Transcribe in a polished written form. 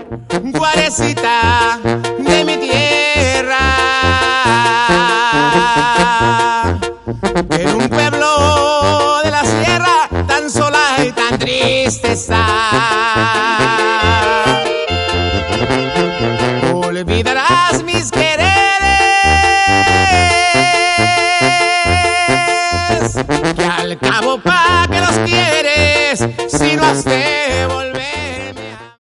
guarecita de mi tierra, en un pueblo de la sierra tan sola y tan triste está. Olvidarás mis quereres, que al cabo para